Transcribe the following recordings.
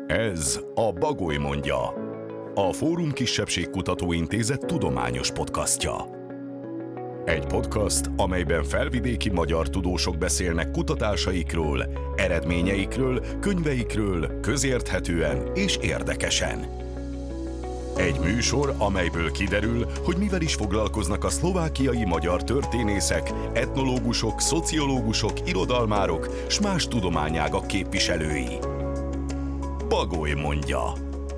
Ez a Bagoly mondja, a Fórum Kisebbségkutató Intézet tudományos podcastja. Egy podcast, amelyben felvidéki magyar tudósok beszélnek kutatásaikról, eredményeikről, könyveikről, közérthetően és érdekesen. Egy műsor, amelyből kiderül, hogy mivel is foglalkoznak a szlovákiai magyar történészek, etnológusok, szociológusok, irodalmárok s más tudományágak képviselői. Bagoly mondja.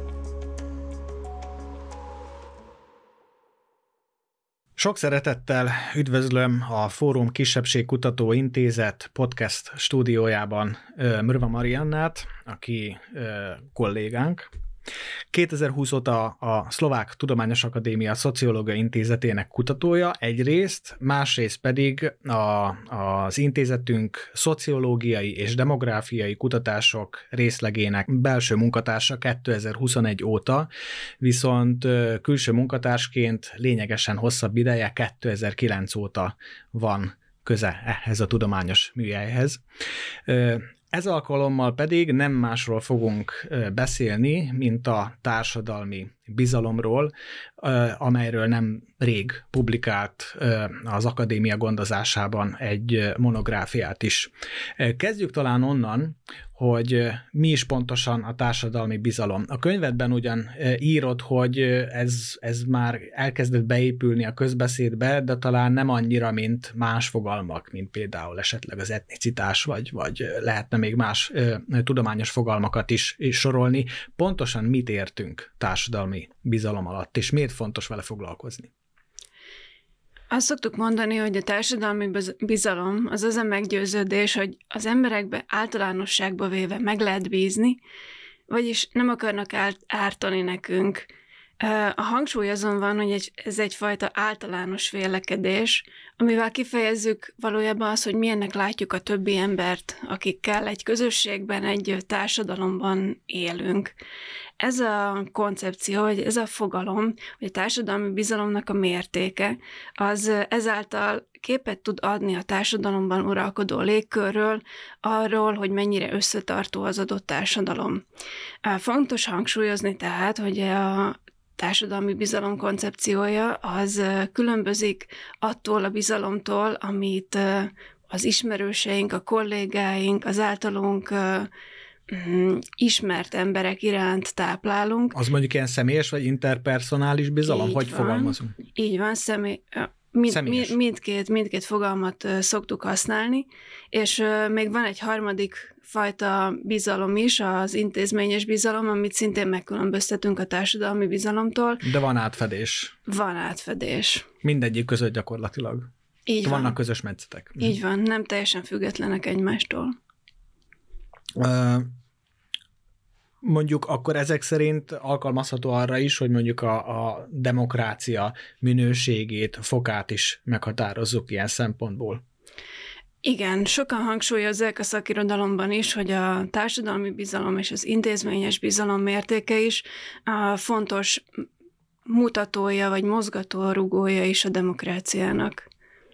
Sok szeretettel üdvözlöm a Fórum Kisebbségkutató Intézet podcast stúdiójában Mrva Mariannát, aki kollégánk. 2020 óta a Szlovák Tudományos Akadémia Szociológiai Intézetének kutatója egyrészt, másrészt pedig az intézetünk szociológiai és demográfiai kutatások részlegének belső munkatársa 2021 óta, viszont külső munkatársként lényegesen hosszabb ideje 2009 óta van köze ehhez a tudományos műhelyhez. Ez alkalommal pedig nem másról fogunk beszélni, mint a társadalmi bizalomról, amelyről nem rég publikált az akadémia gondozásában egy monográfiát is. Kezdjük talán onnan, hogy mi is pontosan a társadalmi bizalom. A könyvedben ugyan írod, hogy ez már elkezdett beépülni a közbeszédbe, de talán nem annyira, mint más fogalmak, mint például esetleg az etnicitás, vagy lehetne még más tudományos fogalmakat is sorolni. Pontosan mit értünk társadalmi bizalom alatt, és miért fontos vele foglalkozni? Azt szoktuk mondani, hogy a társadalmi bizalom az a meggyőződés, hogy az emberekbe általánosságba véve meg lehet bízni, vagyis nem akarnak ártani nekünk. A hangsúly azon van, hogy ez egyfajta általános vélekedés, amivel kifejezzük valójában azt, hogy milyennek látjuk a többi embert, akikkel egy közösségben, egy társadalomban élünk. Ez a koncepció, vagy ez a fogalom, hogy a társadalmi bizalomnak a mértéke, az ezáltal képet tud adni a társadalomban uralkodó légkörről, arról, hogy mennyire összetartó az adott társadalom. Fontos hangsúlyozni tehát, hogy a társadalmi bizalom koncepciója az különbözik attól a bizalomtól, amit az ismerőseink, a kollégáink, az általunk ismert emberek iránt táplálunk. Az mondjuk ilyen személyes vagy interpersonális bizalom? Hogy fogalmazunk? Így van, mindkét fogalmat szoktuk használni, és még van egy harmadik fajta bizalom is, az intézményes bizalom, amit szintén megkülönböztetünk a társadalmi bizalomtól. De van átfedés. Van átfedés. Mindegyik között gyakorlatilag. Így vannak van. közös metszetek. Így van, nem teljesen függetlenek egymástól. Mondjuk akkor ezek szerint alkalmazható arra is, hogy mondjuk a demokrácia minőségét, fokát is meghatározzuk ilyen szempontból. Igen, sokan hangsúlyozzák a szakirodalomban is, hogy a társadalmi bizalom és az intézményes bizalom mértéke is a fontos mutatója vagy mozgatórugója is a demokráciának.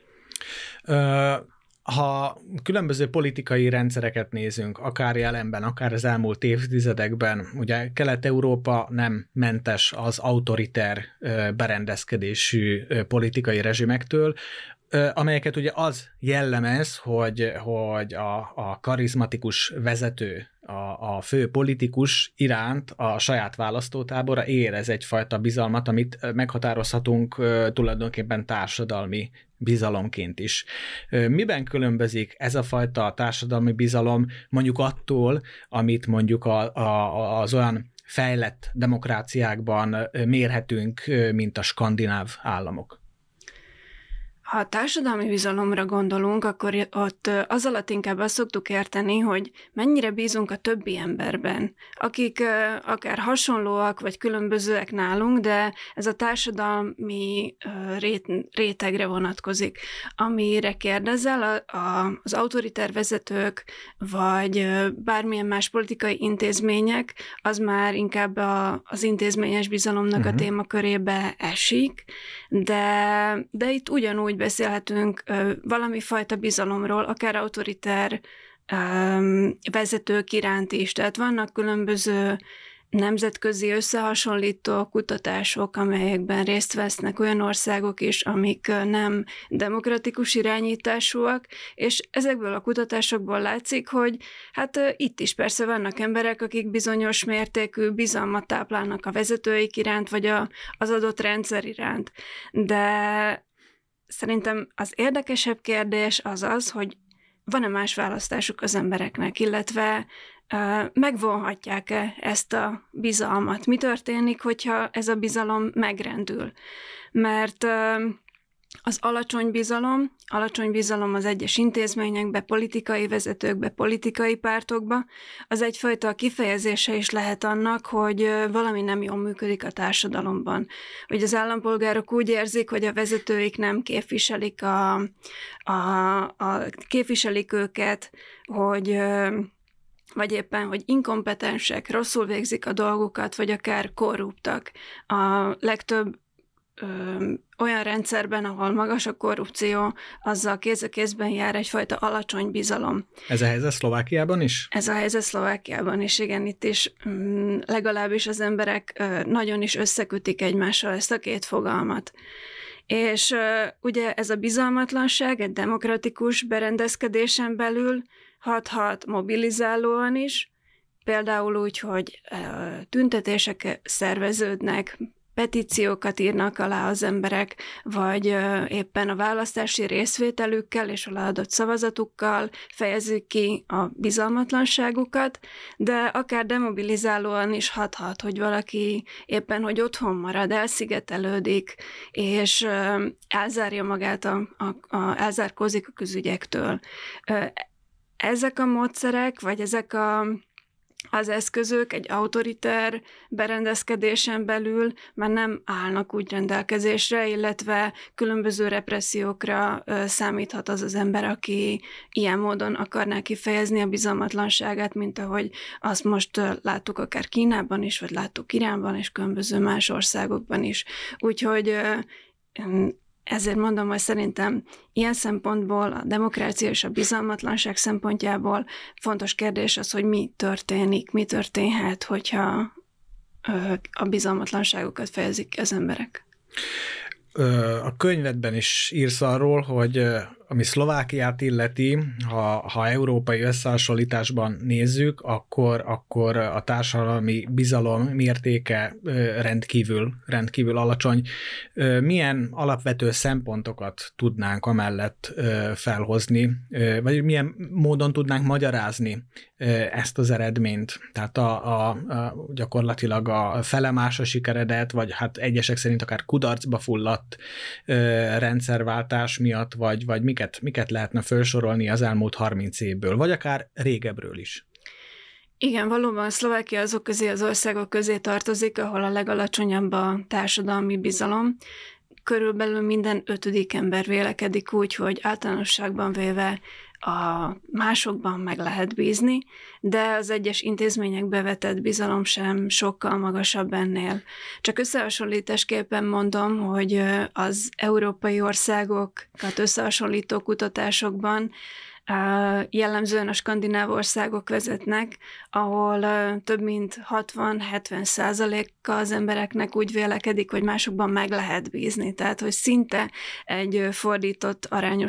Ha különböző politikai rendszereket nézünk, akár jelenben, akár az elmúlt évtizedekben, ugye Kelet-Európa nem mentes az autoriter berendezkedésű politikai rezsimektől, amelyeket ugye az jellemez, hogy a karizmatikus vezető, a fő politikus iránt a saját választótábora érez egyfajta bizalmat, amit meghatározhatunk tulajdonképpen társadalmi bizalomként is. Miben különbözik ez a fajta társadalmi bizalom mondjuk attól, amit mondjuk az olyan fejlett demokráciákban mérhetünk, mint a skandináv államok? Ha a társadalmi bizalomra gondolunk, akkor ott az alatt inkább azt szoktuk érteni, hogy mennyire bízunk a többi emberben, akik akár hasonlóak vagy különbözőek nálunk, de ez a társadalmi rétegre vonatkozik. Amire kérdezel, az autoriter vezetők vagy bármilyen más politikai intézmények, az már inkább az intézményes bizalomnak a témakörébe esik, de itt ugyanúgy beszélhetünk valami fajta bizalomról, akár autoriter vezetők iránt is. Tehát vannak különböző nemzetközi összehasonlító kutatások, amelyekben részt vesznek olyan országok is, amik nem demokratikus irányításúak, és ezekből a kutatásokból látszik, hogy hát itt is persze vannak emberek, akik bizonyos mértékű bizalmat táplálnak a vezetőik iránt, vagy az adott rendszer iránt. De szerintem az érdekesebb kérdés az az, hogy van-e más választásuk az embereknek, illetve megvonhatják-e ezt a bizalmat? Mi történik, hogyha ez a bizalom megrendül? Mert az alacsony bizalom az egyes intézményekbe, politikai vezetőkbe, politikai pártokba, az egyfajta kifejezése is lehet annak, hogy valami nem jól működik a társadalomban. Hogy az állampolgárok úgy érzik, hogy a vezetőik nem képviselik képviselik őket, hogy vagy éppen, hogy inkompetensek, rosszul végzik a dolgukat, vagy akár korruptak. A legtöbb olyan rendszerben, ahol magas a korrupció, azzal kéz a kézben jár egyfajta alacsony bizalom. Ez a helyzet Szlovákiában is? Ez a helyzet Szlovákiában is, igen, itt is legalábbis az emberek nagyon is összekötik egymással ezt a két fogalmat. És ugye ez a bizalmatlanság egy demokratikus berendezkedésen belül hathat mobilizálóan is, például úgy, hogy tüntetések szerveződnek, petíciókat írnak alá az emberek, vagy éppen a választási részvételükkel és a leadott szavazatukkal fejezik ki a bizalmatlanságukat, de akár demobilizálóan is hathat, hogy valaki éppen, hogy otthon marad, elszigetelődik, és elzárja magát, elzárkózik a közügyektől. Ezek a módszerek, vagy ezek az eszközök egy autoriter berendezkedésen belül már nem állnak úgy rendelkezésre, illetve különböző repressziókra számíthat az ember, aki ilyen módon akarná kifejezni a bizalmatlanságát, mint ahogy azt most láttuk akár Kínában is, vagy láttuk Iránban és különböző más országokban is. Úgyhogy ezért mondom, hogy szerintem ilyen szempontból a demokrácia és a bizalmatlanság szempontjából fontos kérdés az, hogy mi történhet, hogyha a bizalmatlanságokat fejezik ki az emberek. A könyvedben is írsz arról, hogy ami Szlovákiát illeti, ha európai összehasonlításban nézzük, akkor a társadalmi bizalom mértéke rendkívül alacsony. Milyen alapvető szempontokat tudnánk amellett felhozni, vagy milyen módon tudnánk magyarázni ezt az eredményt? Tehát gyakorlatilag a felemás a sikeredet, vagy hát egyesek szerint akár kudarcba fulladt rendszerváltás miatt, vagy miket lehetne felsorolni az elmúlt 30 évből, vagy akár régebbről is? Igen, valóban Szlovákia azok közé, az országok közé tartozik, ahol a legalacsonyabb a társadalmi bizalom. Körülbelül minden 5. ember vélekedik úgy, hogy általánosságban véve a másokban meg lehet bízni, de az egyes intézményekbe vetett bizalom sem sokkal magasabb ennél. Csak összehasonlításképpen mondom, hogy az európai országokat összehasonlító kutatásokban jellemzően a skandináv országok vezetnek, ahol több mint 60-70% az embereknek úgy vélekedik, hogy másokban meg lehet bízni. Tehát, hogy szinte egy fordított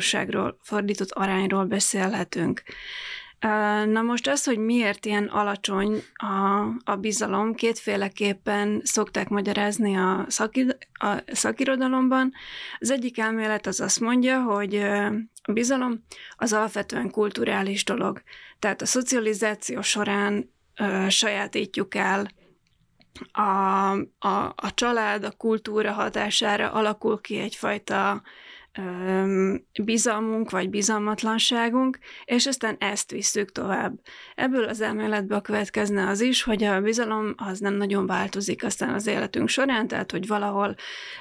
arányról beszélhetünk. Na most az, hogy miért ilyen alacsony a bizalom, kétféleképpen szokták magyarázni a szakirodalomban. Az egyik elmélet az azt mondja, hogy a bizalom az alapvetően kulturális dolog. Tehát a szocializáció során sajátítjuk el a család, a kultúra hatására alakul ki egyfajta bizalmunk vagy bizalmatlanságunk, és aztán ezt visszük tovább. Ebből az elméletből következne az is, hogy a bizalom az nem nagyon változik aztán az életünk során, tehát hogy valahol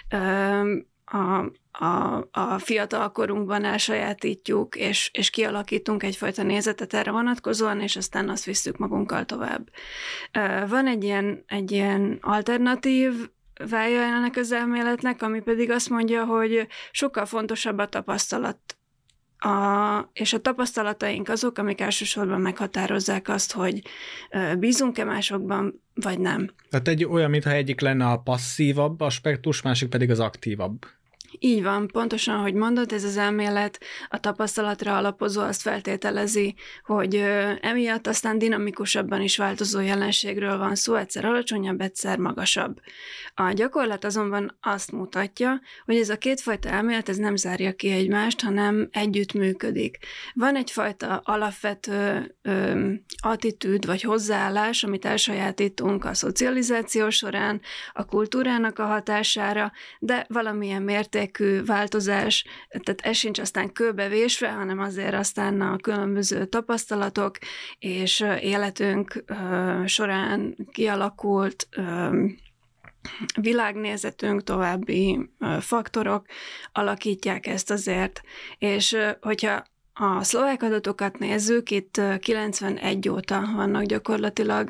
a fiatal korunkban elsajátítjuk, és kialakítunk egyfajta nézetet erre vonatkozóan, és aztán azt visszük magunkkal tovább. Van egy ilyen alternatív válja ennek az elméletnek, ami pedig azt mondja, hogy sokkal fontosabb a tapasztalat és a tapasztalataink azok, amik elsősorban meghatározzák azt, hogy bízunk-e másokban, vagy nem. Tehát egy olyan, mintha egyik lenne a passzívabb aspektus, másik pedig az aktívabb. Így van, pontosan, hogy mondod, ez az elmélet a tapasztalatra alapozó azt feltételezi, hogy emiatt aztán dinamikusabban is változó jelenségről van szó, egyszer alacsonyabb, egyszer magasabb. A gyakorlat azonban azt mutatja, hogy ez a kétfajta elmélet ez nem zárja ki egymást, hanem együtt működik. Van egyfajta alapvető attitűd vagy hozzáállás, amit elsajátítunk a szocializáció során, a kultúrának a hatására, de valamilyen mértékű változás, tehát ez sincs aztán kőbevésve, hanem azért aztán a különböző tapasztalatok és életünk során kialakult világnézetünk, további faktorok alakítják ezt azért. És hogyha a szlovák adatokat nézzük, itt 91 óta vannak gyakorlatilag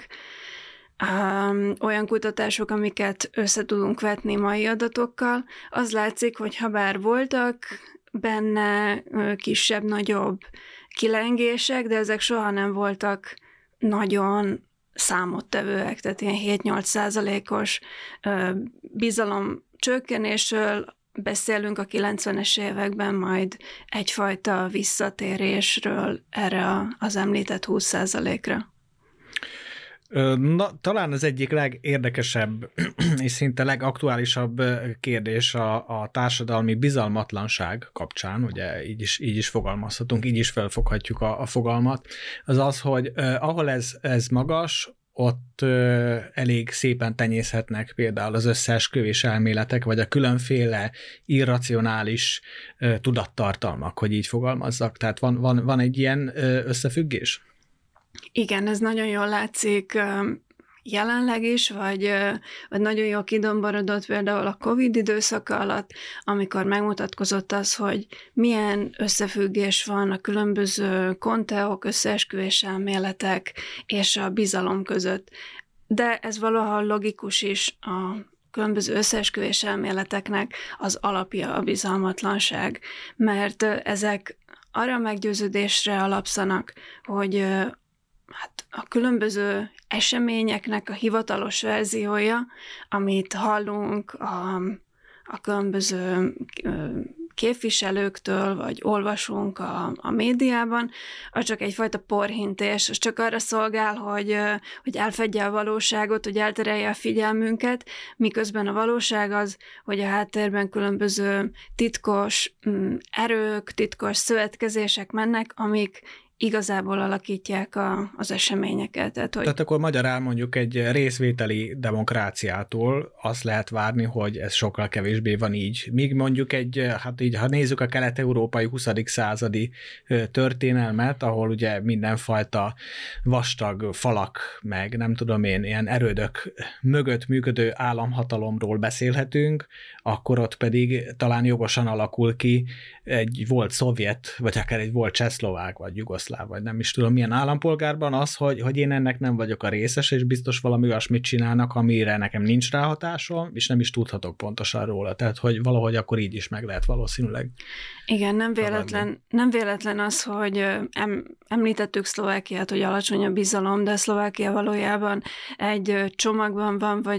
olyan kutatások, amiket össze tudunk vetni mai adatokkal, az látszik, hogy ha bár voltak benne kisebb-nagyobb kilengések, de ezek soha nem voltak nagyon számottevőek, tehát ilyen 7-8%-os bizalom csökkenésről beszélünk a 90-es években, majd egyfajta visszatérésről erre az említett 20%-ra. Talán az egyik legérdekesebb és szinte legaktuálisabb kérdés a társadalmi bizalmatlanság kapcsán, ugye így is fogalmazhatunk, így is felfoghatjuk a fogalmat, az az, hogy ahol ez magas, ott elég szépen tenyészhetnek például az összeesküvés elméletek, vagy a különféle irracionális tudattartalmak, hogy így fogalmazzak. Tehát van egy ilyen összefüggés? Igen, ez nagyon jól látszik jelenleg is, vagy nagyon jól kidomborodott például a Covid időszaka alatt, amikor megmutatkozott az, hogy milyen összefüggés van a különböző konteok, összeesküvés elméletek és a bizalom között. De ez valahol logikus is, a különböző összeesküvés elméleteknek az alapja a bizalmatlanság, mert ezek arra meggyőződésre alapszanak, hogy hát a különböző eseményeknek a hivatalos verziója, amit hallunk a különböző képviselőktől, vagy olvasunk a médiában, az csak egyfajta porhintés, az csak arra szolgál, hogy elfedje a valóságot, hogy elterelje a figyelmünket, miközben a valóság az, hogy a háttérben különböző titkos erők, titkos szövetkezések mennek, amik igazából alakítják az eseményeket. Tehát akkor magyarán mondjuk egy részvételi demokráciától azt lehet várni, hogy ez sokkal kevésbé van így. Míg mondjuk ha nézzük a kelet-európai 20. századi történelmet, ahol ugye mindenfajta vastag falak, meg nem tudom én, ilyen erődök mögött működő államhatalomról beszélhetünk, akkor ott pedig talán jogosan alakul ki egy volt szovjet, vagy akár egy volt csehszlovák, vagy jugoszláv, vagy nem is tudom milyen állampolgárban az, hogy én ennek nem vagyok a részes, és biztos valami olyasmit csinálnak, amire nekem nincs ráhatásom, és nem is tudhatok pontosan róla. Tehát, hogy valahogy akkor így is meg lehet valószínűleg. Igen, nem véletlen az, hogy említettük Szlovákiát, hogy alacsony a bizalom, de Szlovákia valójában egy csomagban van, vagy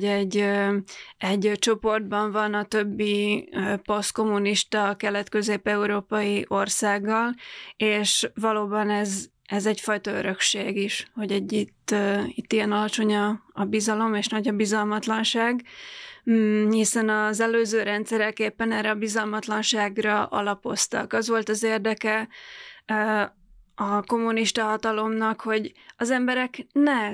egy csoportban van a többi posztkommunista kelet-közép-európai országgal, és valóban ez egyfajta örökség is, hogy itt ilyen alacsony a bizalom, és nagy a bizalmatlanság, hiszen az előző rendszerek éppen erre a bizalmatlanságra alapoztak. Az volt az érdeke a kommunista hatalomnak, hogy az emberek ne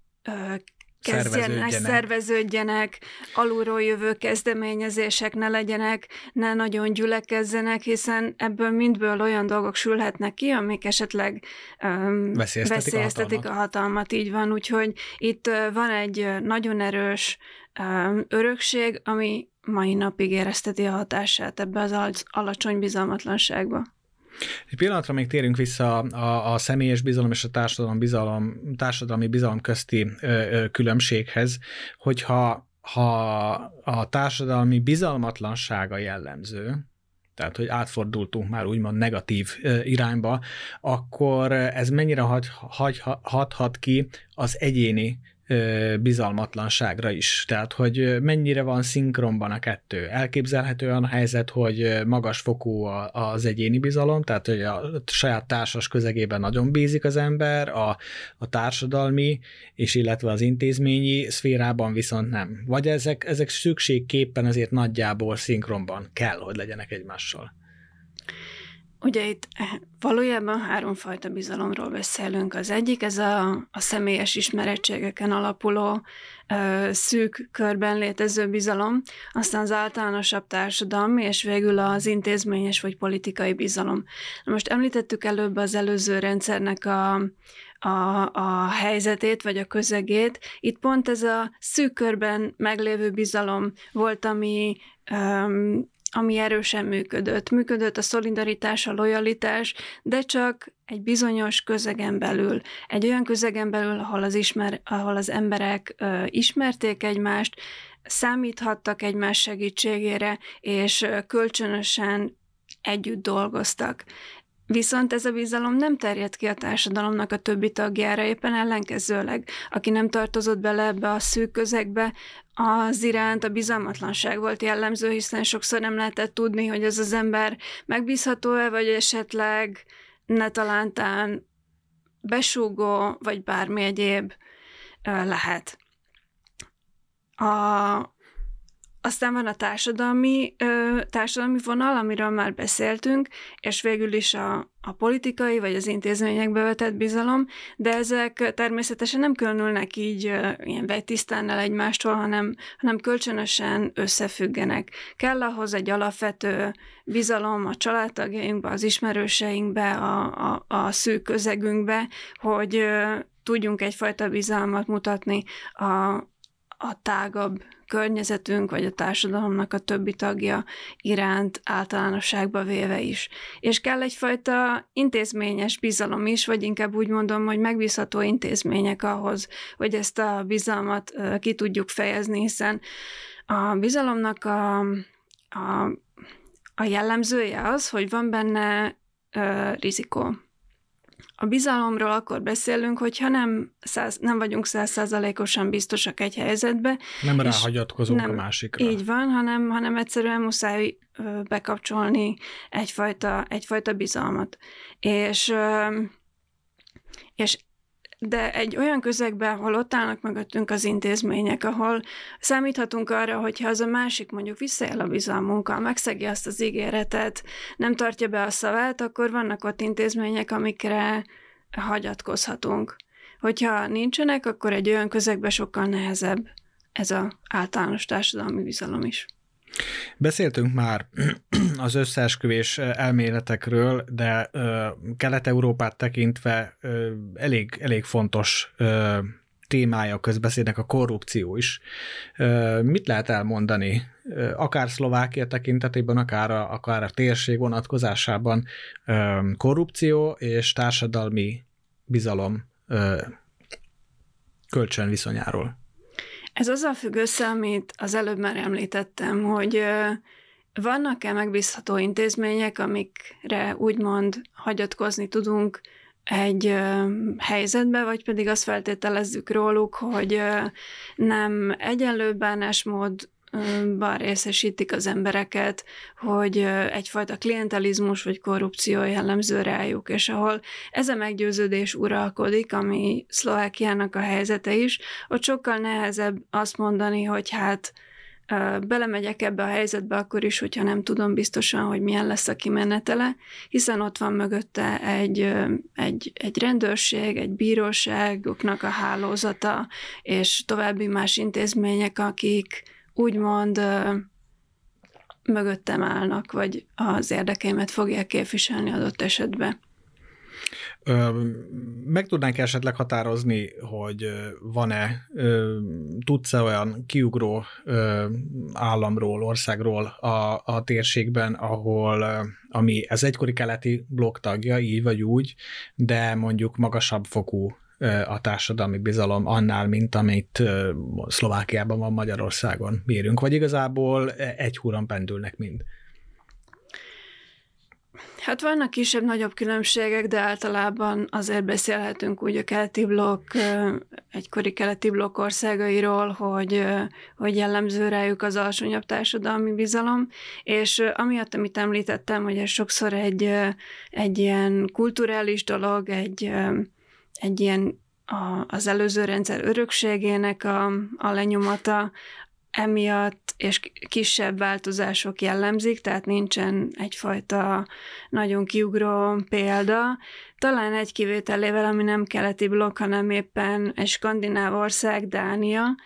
szerveződjenek, alulról jövő kezdeményezések ne legyenek, ne nagyon gyülekezzenek, hiszen ebből mindből olyan dolgok sülhetnek ki, amik esetleg veszélyeztetik a hatalmat. Így van, úgyhogy itt van egy nagyon erős örökség, ami mai napig érezteti a hatását ebbe az alacsony bizalmatlanságba. Egy pillanatra még térünk vissza a személyes bizalom és a társadalmi bizalom közti különbséghez, hogyha a társadalmi bizalmatlansága jellemző, tehát hogy átfordultunk már úgymond negatív irányba, akkor ez mennyire hathat ki az egyéni bizalmatlanságra is. Tehát, hogy mennyire van szinkronban a kettő. Elképzelhető olyan helyzet, hogy magas fokú az egyéni bizalom, tehát, hogy a saját társas közegében nagyon bízik az ember, a társadalmi, és illetve az intézményi szférában viszont nem. Vagy ezek szükségképpen azért nagyjából szinkronban kell, hogy legyenek egymással. Ugye itt valójában 3 fajta bizalomról beszélünk. Az egyik, ez a személyes ismerettségeken alapuló, szűk körben létező bizalom, aztán az általánosabb társadalmi, és végül az intézményes vagy politikai bizalom. Na most említettük előbb az előző rendszernek a helyzetét, vagy a közegét. Itt pont ez a szűk körben meglévő bizalom volt, ami erősen működött. Működött a szolidaritás, a lojalitás, de csak egy bizonyos közegen belül. Egy olyan közegen belül, ahol az emberek ismerték egymást, számíthattak egymás segítségére, és kölcsönösen együtt dolgoztak. Viszont ez a bizalom nem terjedt ki a társadalomnak a többi tagjára, éppen ellenkezőleg. Aki nem tartozott bele ebbe a szűk közegbe, az iránt a bizalmatlanság volt jellemző, hiszen sokszor nem lehetett tudni, hogy az ember megbízható-e, vagy esetleg netalántán besúgó, vagy bármi egyéb lehet. Aztán van a társadalmi vonal, amiről már beszéltünk, és végül is a politikai vagy az intézményekbe vetett bizalom, de ezek természetesen nem különülnek így ilyen vegytisztán el egymástól, hanem kölcsönösen összefüggenek. Kell ahhoz egy alapvető bizalom a családtagjainkba, az ismerőseinkbe, a szűk közegünkbe, hogy tudjunk egyfajta bizalmat mutatni a tágabb környezetünk, vagy a társadalomnak a többi tagja iránt általánosságba véve is. És kell egyfajta intézményes bizalom is, vagy inkább úgy mondom, hogy megbízható intézmények ahhoz, hogy ezt a bizalmat ki tudjuk fejezni, hiszen a bizalomnak a jellemzője az, hogy van benne rizikó. A bizalomról akkor beszélünk, hogyha nem vagyunk 100%-osan biztosak egy helyzetbe. Nem ráhagyatkozunk a másikra. Így van, hanem egyszerűen muszáj bekapcsolni egyfajta bizalmat. De egy olyan közegben, ahol ott állnak mögöttünk az intézmények, ahol számíthatunk arra, hogyha az a másik mondjuk visszaél a bizalmunkkal, megszegi azt az ígéretet, nem tartja be a szavát, akkor vannak ott intézmények, amikre hagyatkozhatunk. Hogyha nincsenek, akkor egy olyan közegben sokkal nehezebb ez az általános társadalmi bizalom is. Beszéltünk már az összeesküvés elméletekről, de Kelet-Európát tekintve elég fontos témája a közbeszédnek a korrupció is. Mit lehet elmondani? Akár Szlovákia tekintetében, akár a térség vonatkozásában korrupció és társadalmi bizalom kölcsönviszonyáról. Ez azzal függ össze, amit az előbb már említettem, hogy vannak-e megbízható intézmények, amikre úgymond hagyatkozni tudunk egy helyzetbe, vagy pedig azt feltételezzük róluk, hogy nem egyenlő bánásmódban részesítik az embereket, hogy egyfajta klientelizmus vagy korrupció jellemző rájuk, és ahol ez a meggyőződés uralkodik, ami Szlovákiának a helyzete is, ott sokkal nehezebb azt mondani, hogy hát belemegyek ebbe a helyzetbe akkor is, hogyha nem tudom biztosan, hogy milyen lesz a kimenetele, hiszen ott van mögötte egy rendőrség, egy bíróságoknak a hálózata, és további más intézmények, akik úgymond mögöttem állnak, vagy az érdekeimet fogják képviselni adott esetben. Meg tudnánk esetleg határozni, hogy van-e, tudsz-e olyan kiugró államról, országról a térségben, ami az egykori keleti blokk tagja, így vagy úgy, de mondjuk magasabb fokú a társadalmi bizalom annál, mint amit Szlovákiában van, Magyarországon mérünk, vagy igazából egy húron pendülnek mind? Hát vannak kisebb-nagyobb különbségek, de általában azért beszélhetünk úgy a keleti blokk, egykori keleti blokk országairól, hogy jellemző rájuk az alacsonyabb társadalmi bizalom, és amiatt, amit említettem, hogy ez sokszor egy ilyen kulturális dolog, egy ilyen az előző rendszer örökségének a lenyomata, emiatt és kisebb változások jellemzik, tehát nincsen egyfajta nagyon kiugró példa. Talán egy kivételével, ami nem keleti blokk, hanem éppen egy skandináv ország, Dánia.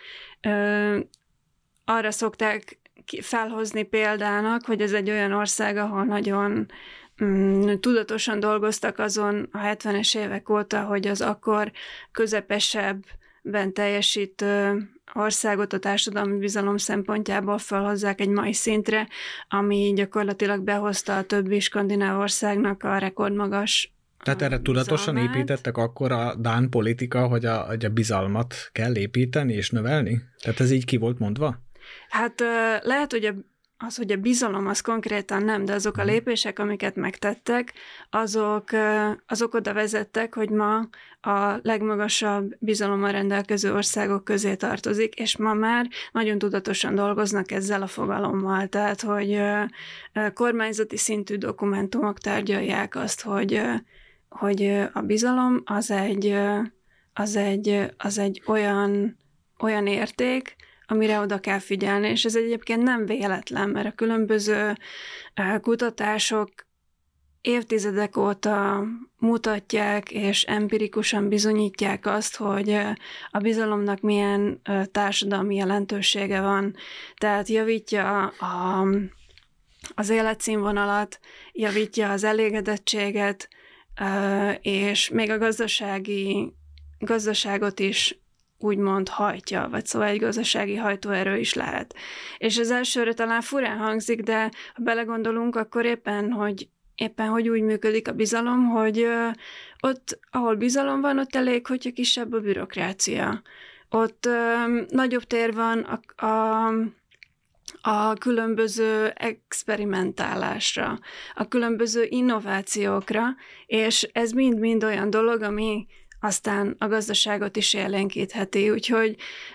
Arra szokták felhozni példának, hogy ez egy olyan ország, ahol nagyon tudatosan dolgoztak azon a 70-es évek óta, hogy az akkor közepesebben teljesítő országot a társadalmi bizalom szempontjából felhozzák egy mai szintre, ami gyakorlatilag behozta a többi skandináv országnak a rekordmagas. Tehát erre tudatosan bizalmát. építettek akkor a dán politika, hogy a bizalmat kell építeni és növelni? Tehát ez így ki volt mondva? Hát lehet, hogy hogy a bizalom az konkrétan nem, de azok a lépések, amiket megtettek, azok oda vezettek, hogy ma a legmagasabb bizalommal rendelkező országok közé tartozik, és ma már nagyon tudatosan dolgoznak ezzel a fogalommal, tehát hogy kormányzati szintű dokumentumok tárgyalják azt, hogy a bizalom az egy olyan érték, amire oda kell figyelni, és ez egyébként nem véletlen, mert a különböző kutatások évtizedek óta mutatják és empirikusan bizonyítják azt, hogy a bizalomnak milyen társadalmi jelentősége van. Tehát javítja az életszínvonalat, javítja az elégedettséget, és még a gazdaságot is úgymond hajtja, vagy szóval egy gazdasági hajtóerő is lehet. És az elsőre talán furán hangzik, de ha belegondolunk, akkor éppen hogy úgy működik a bizalom, hogy ott, ahol bizalom van, ott elég, hogyha kisebb a bürokrácia. Ott nagyobb tér van a különböző experimentálásra, a különböző innovációkra, és ez mind-mind olyan dolog, ami aztán a gazdaságot is élénkítheti. Úgyhogy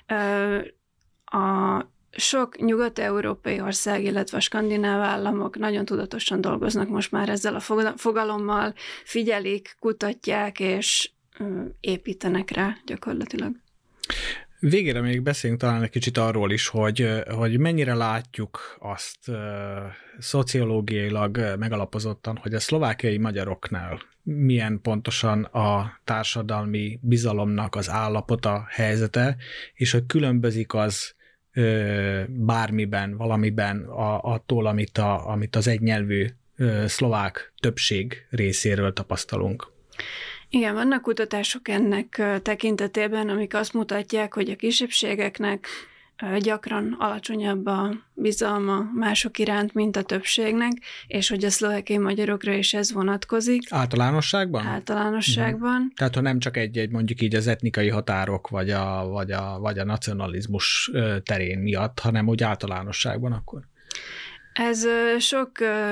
a sok nyugat-európai ország, illetve a skandináv államok nagyon tudatosan dolgoznak most már ezzel a fogalommal, figyelik, kutatják és építenek rá gyakorlatilag. Végére még beszéljünk talán egy kicsit arról is, hogy mennyire látjuk azt szociológiailag megalapozottan, hogy a szlovákiai magyaroknál milyen pontosan a társadalmi bizalomnak az állapota, helyzete, és hogy különbözik az bármiben, valamiben attól, amit az egynyelvű szlovák többség részéről tapasztalunk. Igen, vannak kutatások ennek tekintetében, amik azt mutatják, hogy a kisebbségeknek gyakran alacsonyabb a bizalma mások iránt, mint a többségnek, és hogy a szlovákiai magyarokra is ez vonatkozik. Általánosságban? Általánosságban. Tehát, ha nem csak egy mondjuk így az etnikai határok, vagy a nacionalizmus terén miatt, hanem úgy általánosságban akkor? Ez sok...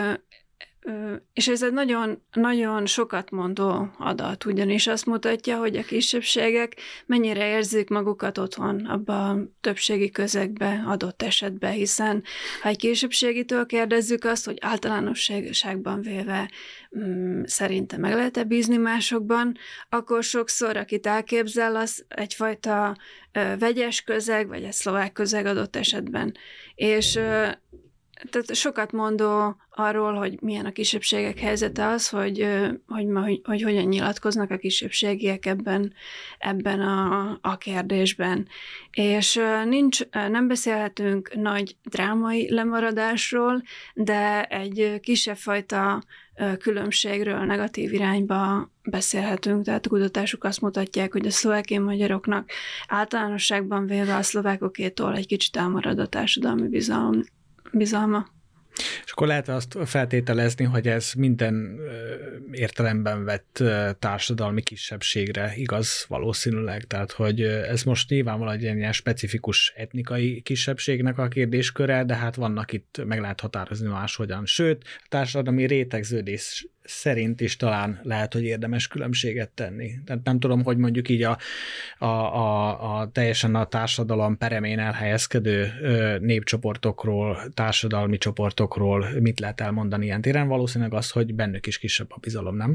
És ez egy nagyon, nagyon sokat mondó adat, ugyanis azt mutatja, hogy a kisebbségek mennyire érzik magukat otthon abba a többségi közegbe adott esetben, hiszen ha egy kisebbségitől kérdezzük azt, hogy általánosságban véve szerintem meg lehet-e bízni másokban, akkor sokszor, akit elképzel, az egyfajta vegyes közeg, vagy egy szlovák közeg adott esetben. És tehát sokat mondó arról, hogy milyen a kisebbségek helyzete az, hogy hogyan nyilatkoznak a kisebbségiek ebben a kérdésben. És nem beszélhetünk nagy drámai lemaradásról, de egy kisebb fajta különbségről negatív irányba beszélhetünk. Tehát a kutatások azt mutatják, hogy a szlovákiai magyaroknak általánosságban véve a szlovákokétól egy kicsit elmarad a társadalmi bizalma. És akkor lehet azt feltételezni, hogy ez minden értelemben vett társadalmi kisebbségre igaz valószínűleg. Tehát, hogy ez most nyilvánvalóan egy ilyen specifikus etnikai kisebbségnek a kérdésköre, de hát vannak itt, meg lehet határozni máshogyan. Sőt, a társadalmi rétegződés szerint is talán lehet, hogy érdemes különbséget tenni. Tehát nem tudom, hogy mondjuk így a teljesen a társadalom peremén elhelyezkedő népcsoportokról, társadalmi csoportokról mit lehet elmondani ilyen téren. Valószínűleg az, hogy bennük is kisebb a bizalom, nem?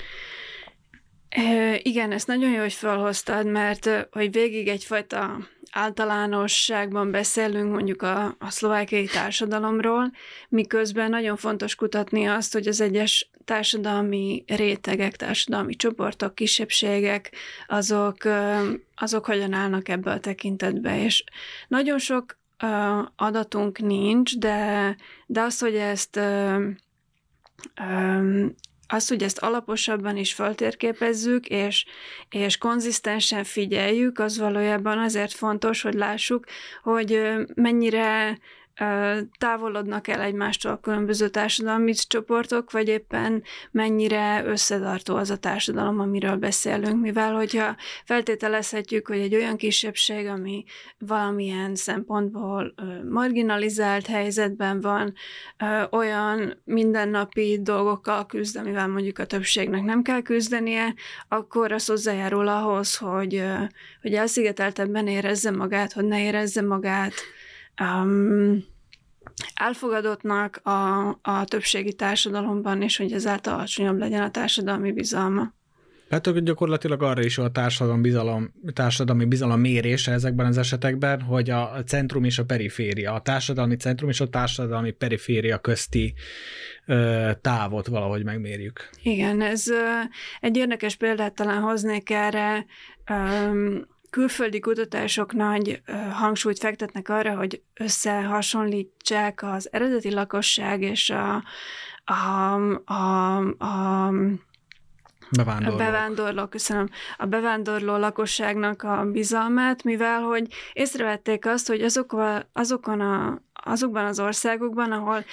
Igen, ezt nagyon jó, hogy felhoztad, mert hogy végig egyfajta általánosságban beszélünk mondjuk a szlovákiai társadalomról, miközben nagyon fontos kutatni azt, hogy az egyes társadalmi rétegek, társadalmi csoportok, kisebbségek, azok hogyan állnak ebbe a tekintetbe. És nagyon sok adatunk nincs, de az, hogy ezt alaposabban is feltérképezzük, és konzisztensen figyeljük, az valójában azért fontos, hogy lássuk, hogy mennyire távolodnak el egymástól a különböző társadalmi csoportok, vagy éppen mennyire összetartó az a társadalom, amiről beszélünk, mivel hogyha feltételezhetjük, hogy egy olyan kisebbség, ami valamilyen szempontból marginalizált helyzetben van, olyan mindennapi dolgokkal küzd, amivel mondjuk a többségnek nem kell küzdenie, akkor az hozzájárul ahhoz, hogy elszigeteltebben érezze magát, hogy ne érezze magát elfogadottnak a többségi társadalomban, és hogy ezáltal alacsonyabb legyen a társadalmi bizalma. Hát gyakorlatilag arra is a társadalmi bizalom mérése ezekben az esetekben, hogy a centrum és a periféria, a társadalmi centrum és a társadalmi periféria közti távot valahogy megmérjük. Igen, ez egy érdekes példát talán hoznék erre. Külföldi kutatások nagy hangsúlyt fektetnek arra, hogy összehasonlítsák az eredeti lakosság és a bevándorló lakosságnak a bizalmát, mivel hogy észrevették azt, hogy azokban az országokban, ahol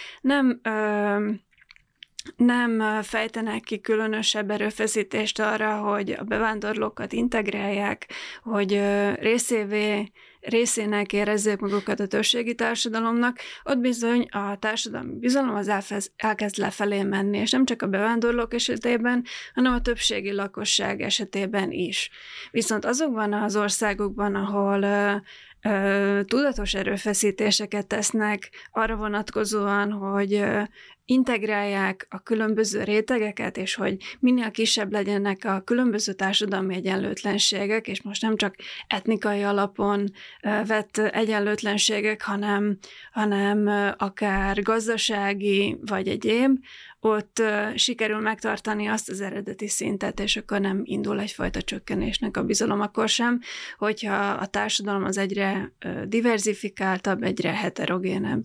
nem fejtenek ki különösebb erőfeszítést arra, hogy a bevándorlókat integrálják, hogy részének érezzék magukat a többségi társadalomnak, ott bizony a társadalmi bizalom az elkezd lefelé menni, és nem csak a bevándorlók esetében, hanem a többségi lakosság esetében is. Viszont azokban az országokban, ahol tudatos erőfeszítéseket tesznek arra vonatkozóan, hogy integrálják a különböző rétegeket, és hogy minél kisebb legyenek a különböző társadalmi egyenlőtlenségek, és most nem csak etnikai alapon vett egyenlőtlenségek, hanem akár gazdasági vagy egyéb, ott sikerül megtartani azt az eredeti szintet, és akkor nem indul egyfajta csökkenésnek a bizalom akkor sem, hogyha a társadalom az egyre diverzifikáltabb, egyre heterogénebb.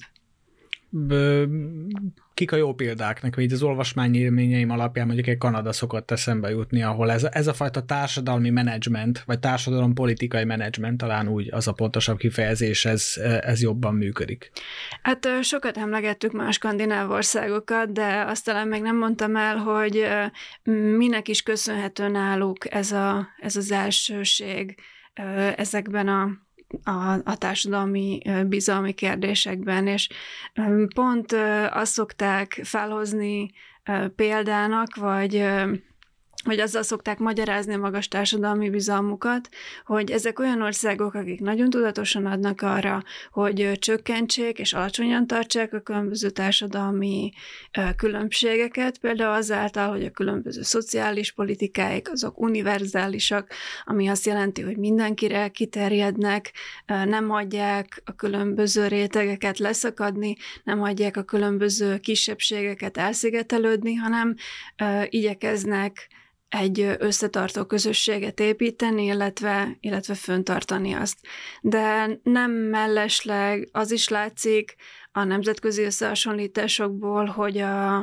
Kik a jó példák nekem? Így az olvasmányi élményeim alapján mondjuk egy Kanada szokott eszembe jutni, ahol ez a fajta társadalmi menedzsment, vagy társadalompolitikai menedzsment, talán úgy az a pontosabb kifejezés, ez jobban működik. Hát sokat emlegettük már a skandináv országokat, de azt talán még nem mondtam el, hogy minek is köszönhető náluk ez az elsőség ezekben a társadalmi bizalmi kérdésekben, és pont azt szokták felhozni példának, vagy azzal szokták magyarázni a magas társadalmi bizalmukat, hogy ezek olyan országok, akik nagyon tudatosan adnak arra, hogy csökkentsék és alacsonyan tartsák a különböző társadalmi különbségeket, például azáltal, hogy a különböző szociális politikáik azok univerzálisak, ami azt jelenti, hogy mindenkire kiterjednek, nem hagyják a különböző rétegeket leszakadni, nem hagyják a különböző kisebbségeket elszigetelődni, hanem igyekeznek egy összetartó közösséget építeni, illetve föntartani azt. De nem mellesleg az is látszik a nemzetközi összehasonlításokból, hogy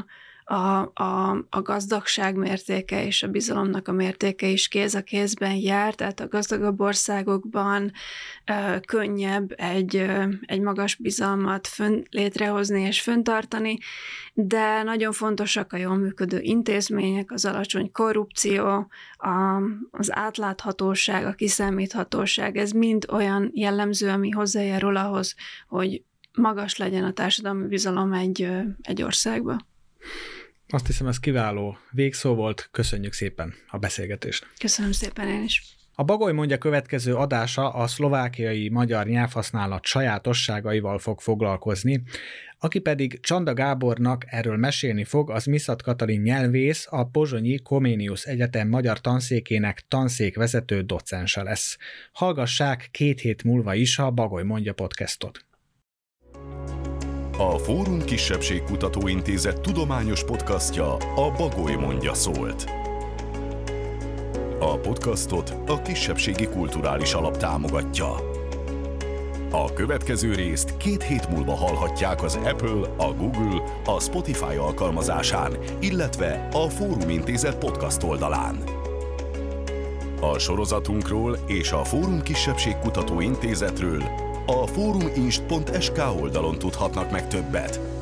a gazdagság mértéke és a bizalomnak a mértéke is kéz a kézben jár, tehát a gazdagabb országokban könnyebb egy magas bizalmat létrehozni és föntartani, de nagyon fontosak a jól működő intézmények, az alacsony korrupció, az átláthatóság, a kiszámíthatóság, ez mind olyan jellemző, ami hozzájárul ahhoz, hogy magas legyen a társadalmi bizalom egy országba. Azt hiszem, ez kiváló végszó volt. Köszönjük szépen a beszélgetést. Köszönöm szépen én is. A Bagoly mondja következő adása a szlovákiai magyar nyelvhasználat sajátosságaival fog foglalkozni, aki pedig Csanda Gábornak erről mesélni fog, az Miszat Katalin nyelvész, a Pozsonyi Comenius Egyetem magyar tanszékének tanszékvezető docense lesz. Hallgassák 2 hét múlva is a Bagoly mondja podcastot. A Fórum Kisebbségkutató Intézet tudományos podcastja a Bagoly mondja szólt. A podcastot a Kisebbségi Kulturális Alap támogatja. A következő részt 2 hét múlva hallhatják az Apple, a Google, a Spotify alkalmazásán, illetve a Fórum Intézet podcast oldalán. A sorozatunkról és a Fórum Kisebbségkutató Intézetről a foruminst.sk oldalon tudhatnak meg többet.